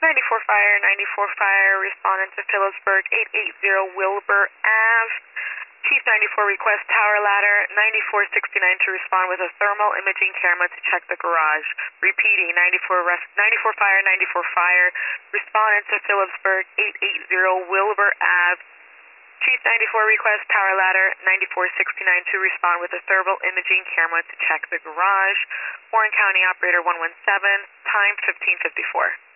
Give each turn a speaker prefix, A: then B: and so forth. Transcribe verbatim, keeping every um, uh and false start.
A: ninety-four Fire, ninety-four Fire, responding to Phillipsburg, eight eighty Wilbur Ave. Chief ninety-four request tower ladder, ninety-four sixty-nine to respond with a thermal imaging camera to check the garage. Repeating, ninety-four, rest, ninety-four Fire, ninety-four Fire, responding to Phillipsburg, eight eighty Wilbur Ave. Chief ninety-four request tower ladder, ninety-four sixty-nine to respond with a thermal imaging camera to check the garage. Warren County Operator one one seven, time fifteen fifty-four.